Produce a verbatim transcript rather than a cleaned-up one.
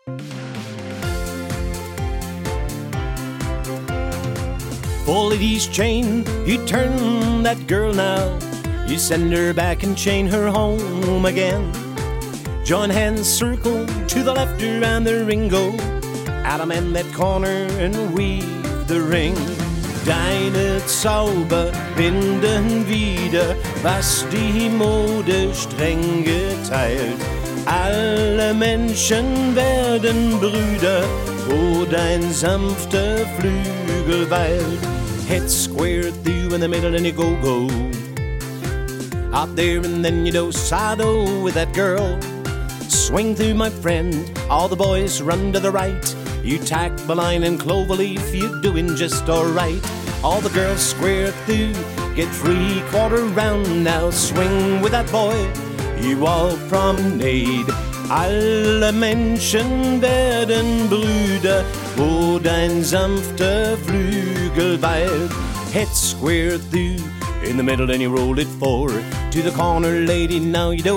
Pull at his chain, you turn that girl now. You send her back and chain her home again. Join hands, circle to the left around the ring, go out in that corner and weave the ring. Deine Zauber binden wieder, was die Mode streng geteilt. Alle Menschen werden Brüder, wo dein sanfter Flügel weilt. Head square through in the middle and you go, go. Out there and then you do side-o with that girl. Swing through, my friend, all the boys run to the right. You tack the line and clover leaf, you're doing just alright. All the girls square through, get three quarter round. Now swing with that boy, you all promenade. Alle Menschen werden Brüder, wo dein sanfter Flügel weilt. Head square through in the middle and you roll it forward to the corner, lady. Now you do